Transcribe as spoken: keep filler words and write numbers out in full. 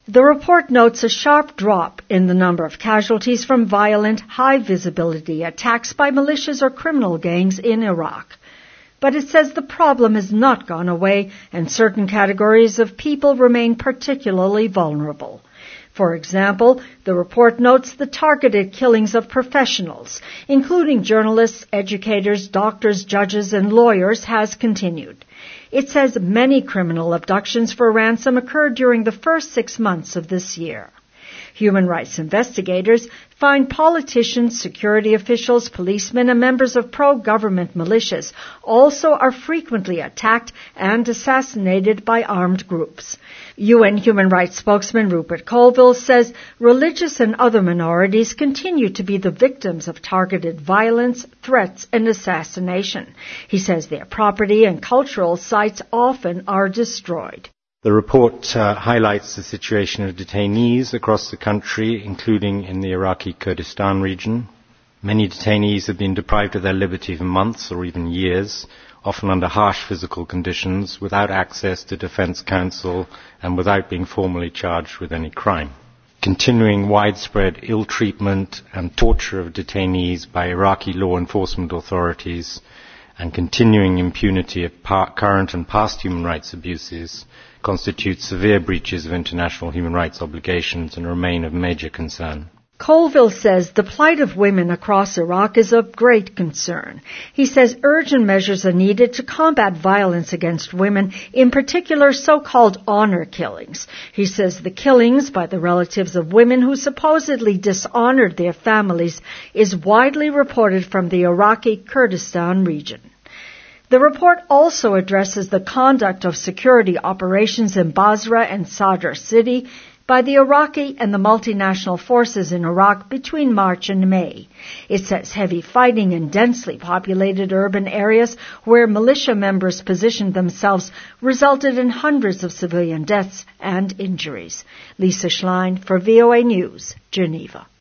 The report notes a sharp drop in the number of casualties from violent, high-visibility attacks by militias or criminal gangs in Iraq. But it says the problem has not gone away and certain categories of people remain particularly vulnerable. For example, the report notes the targeted killings of professionals, including journalists, educators, doctors, judges, and lawyers, has continued. It says many criminal abductions for ransom occurred during the first six months of this year. Human rights investigators find politicians, security officials, policemen, and members of pro-government militias also are frequently attacked and assassinated by armed groups. U N human rights spokesman Rupert Colville says religious and other minorities continue to be the victims of targeted violence, threats, and assassination. He says their property and cultural sites often are destroyed. The report uh, highlights the situation of detainees across the country, including in the Iraqi Kurdistan region. Many detainees have been deprived of their liberty for months or even years, often under harsh physical conditions, without access to defense counsel and without being formally charged with any crime. Continuing widespread ill treatment and torture of detainees by Iraqi law enforcement authorities and continuing impunity of pa- current and past human rights abuses constitute severe breaches of international human rights obligations and remain of major concern. Colville says the plight of women across Iraq is of great concern. He says urgent measures are needed to combat violence against women, in particular so-called honor killings. He says the killings by the relatives of women who supposedly dishonored their families is widely reported from the Iraqi Kurdistan region. The report also addresses the conduct of security operations in Basra and Sadr city by the Iraqi and the multinational forces in Iraq between March and May. It says heavy fighting in densely populated urban areas where militia members positioned themselves resulted in hundreds of civilian deaths and injuries. Lisa Schlein for V O A News, Geneva.